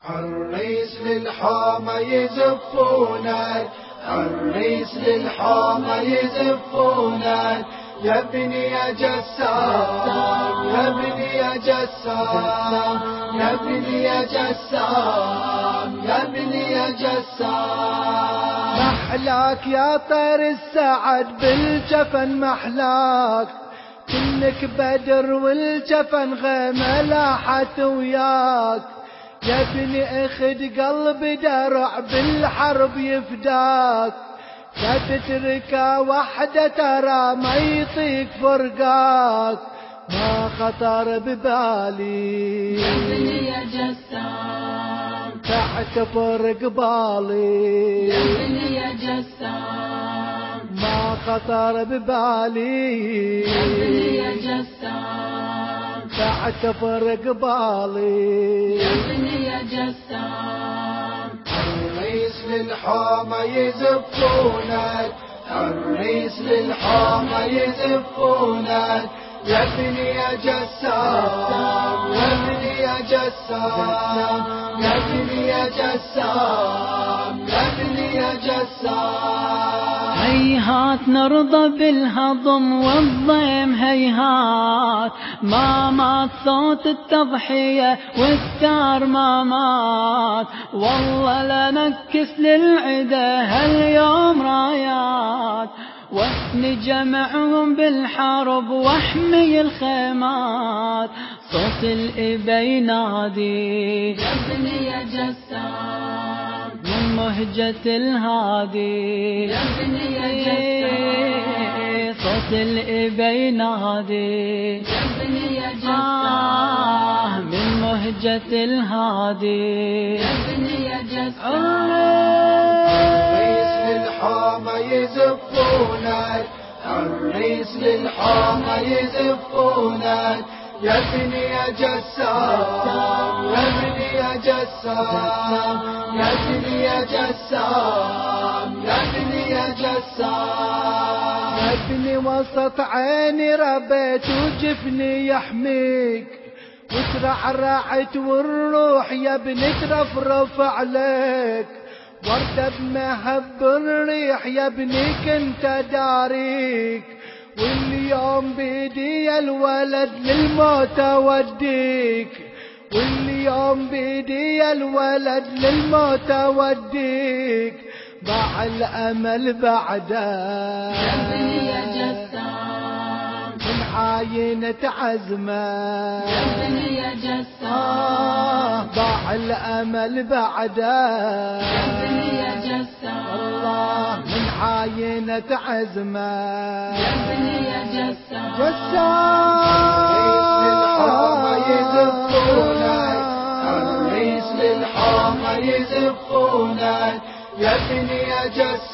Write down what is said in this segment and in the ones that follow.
عريس للحومة يزفونك، عريس للحومة يزفونك، يا ابني يا جسام، يا ابني يا جسام، يا ابني يا جسام، يا ابني يا جسام. محلاك يا طير السعد بالجفن محلاك، كنك بدر والجفن غيمة لاحت وياك، يا ابني اخد قلبي درع بالحرب يفداك، لا تتركه وحده ترى ما يطيق فرقاك، ما خطر ببالي يا ابني يا جسام تعتبر قبالي، يا ابني يا جسام ما خطر ببالي يا ابني يا جسام تعتبر قبالي، يا ابني يا جسام. عريس للحومة يزفونك، عريس للحومة يزفونك، يا ابني يا جسام، يا ابني يا جسام، يا ابني يا جسام، يا ابني يا جسام. هيهات نرضى بالهضم والضيم، هيهات ما مات صوت التضحية والثار ما مات، والله لا نكس للعدا هاليوم رايات، واسني جمعهم بالحرب واحمي الخيمات، صوت الإبا ينادي يا ابني يا جسام من مهجة الهادي، يا ابني يا جسام صوت الإبا ينادي يا ابني يا جسام من مهجة الهادي، يا ابني يا جسام. عريس للحومة يزفونك، عريس للحومة يزفونك، يا ابني يا جسام، يا ابني يا جسام، يا ابني يا جسام، يا ابني يا جسام. يا ابني وسط عيني ربيت وجفني يحميك، وترعرعت والروح يا ابني ترفرف عليك، وردة بمهب الريح يا ابني كنت داريك، واليوم بيدي الولد للموت اوديك، واليوم بيدي الولد للموت اوديك، ضاع الامل بعده يا ابني يا جسام من عاينة عزمه، يا ابني يا جسام ضاع الامل بعده يا ابني يا جسام الله من عاينة عزمه، يا ابني يا جسام. عريس للحومة يزفونك، عريس للحومة يزفونك، يا ابني يا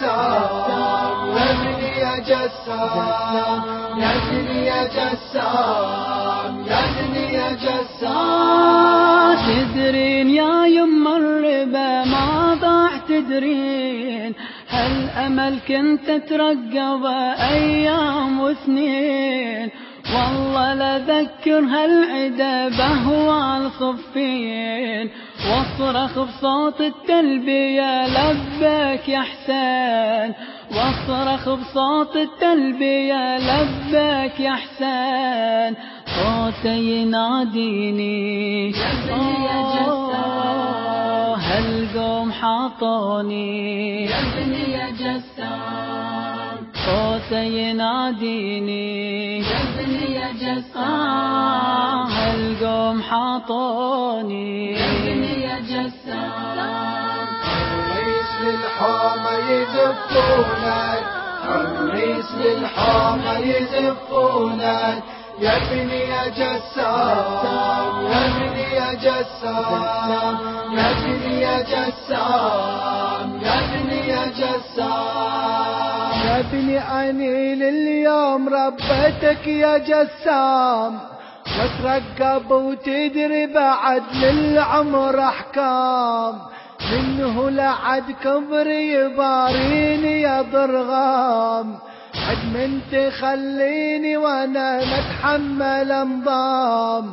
جسام، يا ابني يا جسام، يا ابني يا جسام، يا ابني يا جسام. تدرين يا يما الربا ما ضاع، تدرين هالأمل كنت ترقب أيام وسنين، والله لذكر هالعدا بهوى صفين، واصرخ بصوت التلبية لبيك يا حسين، واصرخ بصوت التلبية لبيك يا حسين، صوته يناديني يا ابني يا جسام هالقوم حاطوني يا ابني يا جسام، صوته يناديني يا ابني يا جسام هالقوم حاطوني يا ابني يا جسام. عريس للحومة يزفونك، عريس للحومة يزفونك، يا ابني يا جسام، يا ابني يا جسام، يا ابني يا جسام، يا ابني يا جسام. يا ابني أني لليوم ربيتك يا جسام، وترقب وتدري بعد للعمر أحكام، منه لعد كبري يباريني يا ضرغام، عد من تخليني وانا متحمل انضام،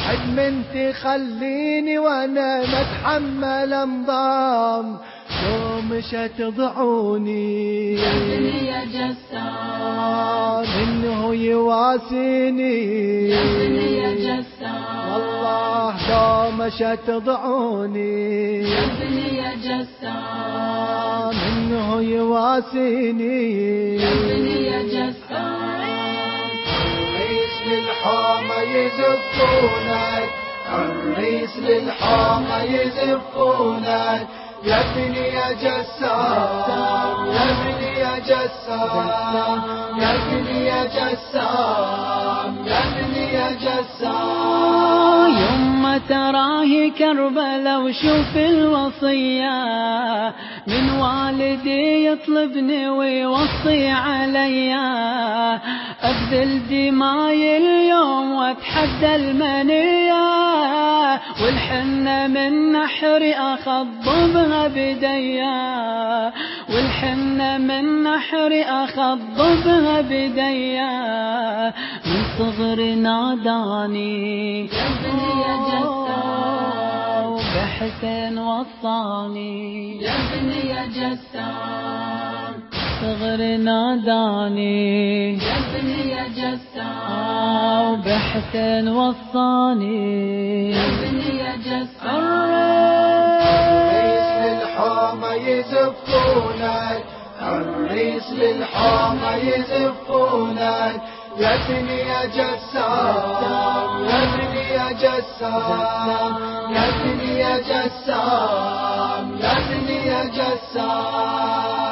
حد خليني وانا ما اتحمل انضام، لو مش تضعوني يا ابني يا جسام، منه يواسيني يا ابني يا جسام، والله لو مش تضعوني يا ابني يا جسام، منه يواسيني يا ابني يا جسام. الريس للحومة يزفونك، الريس للحومة يزفونك، يا ابني يا جسام، يا ابني يا جسام، يا ابني يا جسام، يا ابني يا جسام. يما تراه كربلا وشوف الوصية من والدي يطلبني ويوصي عليا، أبذل دماي اليوم واتحدى المنية، والحنة من نحري أخضبها بديا، والحنة من نحري أخضبها بديا، من صغري ناداني يا ابني يا جسام، بحسين وصاني يا ابني يا جسام، صغري ناداني يا ابني يا جسام، بحسين وصاني يا ابني يا جسام. الريس للحومة يزفونك، الريس للحومة يزفونك، يا ابني يا جسام، يا ابني يا جسام، يا ابني يا جسام، يا ابني يا جسام.